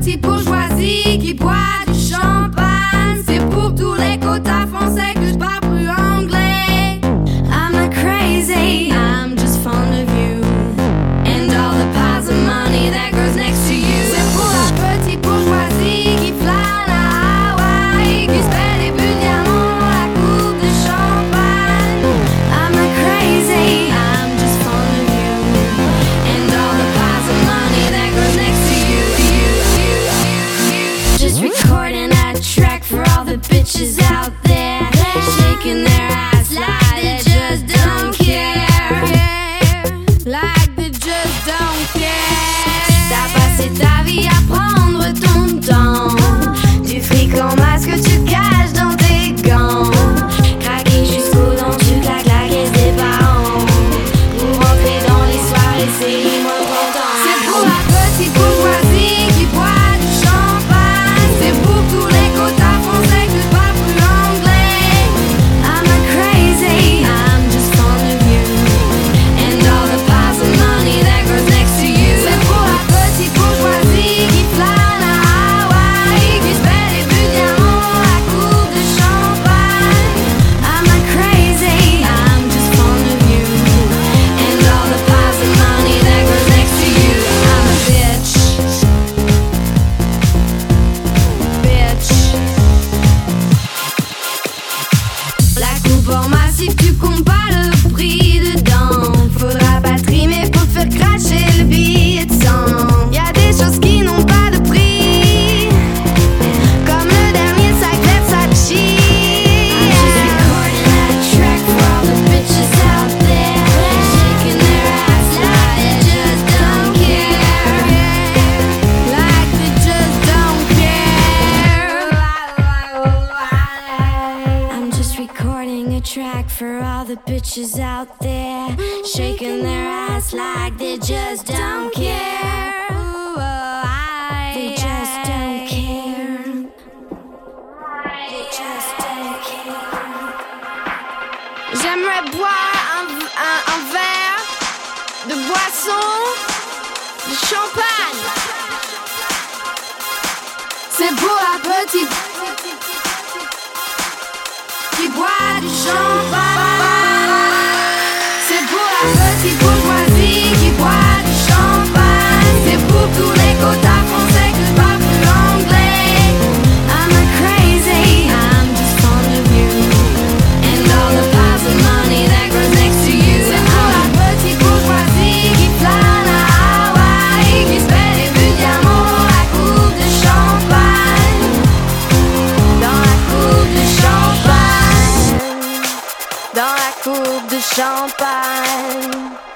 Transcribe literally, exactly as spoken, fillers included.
petite bourgeoisie qui boit du champagne. C'est pour tous les quotas français que je parle plus anglais. I'm not crazy, I'm just fond of you and all the piles of money that goes next to you. C'est pour la petite bourgeoisie qui flâne à Hawaï, qui se fait des buts de diamants dans la coupe de champagne. I'm not crazy, I'm just fond of you and all the piles of money that goes next to you. You, you, you, you. Just recording a track for all the bitches out there, shaking their ass like they just don't care, like they just don't care. T'as passé ta vie à prendre ton temps, du fric en masse que tu caches dans tes gants, craquer jusqu'aux dents, tu claques la caisse des parents pour rentrer dans les soirées, c'est moi content. C'est pour la petite bourgeoisie qui boit du champagne. C'est pour tous les quotas français que je parle plus anglais. I'm not crazy, I'm just fond of you and all the piles of money that goes next to you. C'est pour la petite bourgeoisie qui flâne à Hawaï, qui se fait des buts de diamants dans la coupe de champagne. I'm not crazy, I'm just fond of you and all the piles of money that goes next to you. I'm a bitch, bitch. La coupe en massif, tu comptes pas le prix dedans. Faudra pas trimer pour te faire cracher le billet de cent. Y'a des choses qui n'ont pas de prix, comme le dernier sac Versace. I'm just recording a track for all the bitches out there, shaking their ass like they just don't care, like they just don't care. I'm just recording a track for all the bitches out there, shaking their ass like they just don't care. They just don't care. They just don't care. J'aimerais boire un, un, un verre de boisson, de champagne. C'est pour la petite qui boit du champagne. C'est pour la petite bourgeoisie qui boit du champagne. C'est pour tous les quotas français que je parle plus anglais. I'm not crazy, I'm just fond of you and all the piles of money that goes next to you. C'est pour la petite bourgeoisie qui flâne à Hawaï, qui se fait des buts de diamants dans la coupe de champagne, dans la coupe de champagne, dans la coupe de champagne.